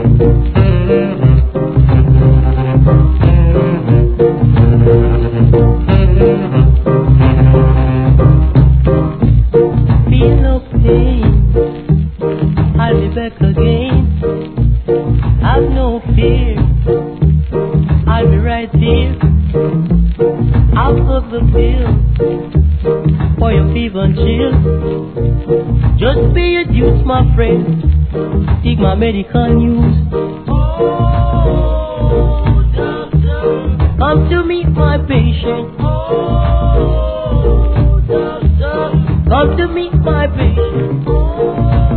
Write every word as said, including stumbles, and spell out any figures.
Feel no pain, I'll be back again. Have no fear, I'll be right here. I'll put the pill for your fever and chill. Just be a dude, my friend. Take my medical news. Oh, doctor, come to meet my patient. Oh, doctor, come to meet my patient. Oh,